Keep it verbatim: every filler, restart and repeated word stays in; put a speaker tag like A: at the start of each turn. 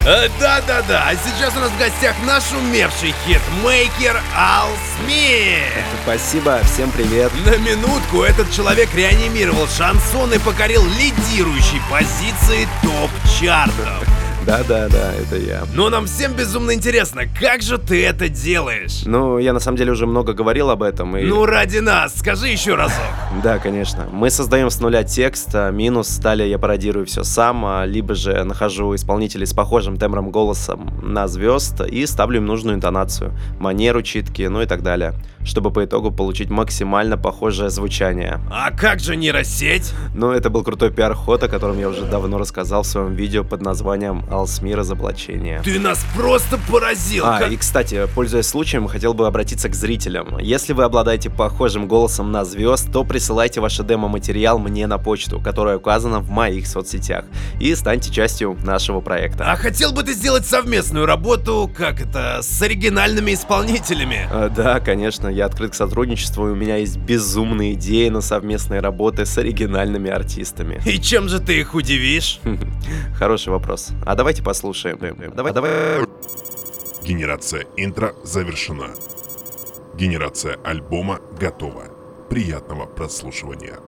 A: Э, Да-да-да, а сейчас у нас в гостях наш умевший хитмейкер Ал Смит.
B: Спасибо, всем привет.
A: На минутку этот человек реанимировал шансон и покорил лидирующие позиции топ-чартов.
B: Да-да-да, это я.
A: Но нам всем безумно интересно, как же ты это делаешь?
B: Ну, я на самом деле уже много говорил об этом и...
A: Ну, ради нас, скажи еще разок.
B: Да, конечно. Мы создаем с нуля текст, а минус, далее я пародирую все сам, а либо же нахожу исполнителей с похожим тембром голосом на звезд и ставлю им нужную интонацию, манеру читки, ну и так далее, чтобы по итогу получить максимально похожее звучание.
A: А как же нейросеть?
B: Ну, это был крутой пиар-ход, о котором я уже давно рассказал в своем видео под названием «Алсми разоблачение».
A: Ты нас просто поразил.
B: А,
A: как-
B: и, кстати, пользуясь случаем, хотел бы обратиться к зрителям. Если вы обладаете похожим голосом на звезд, то присылайте ваш демо-материал мне на почту, которая указана в моих соцсетях, и станьте частью нашего проекта.
A: А хотел бы ты сделать совместную работу, как это, с оригинальными исполнителями?
B: А, да, конечно, я открыт к сотрудничеству, и у меня есть безумные идеи на совместные работы с оригинальными артистами.
A: И чем же ты их удивишь?
B: Хороший вопрос. А давайте послушаем. Давай, давай.
C: Генерация интро завершена. Генерация альбома готова. Приятного прослушивания.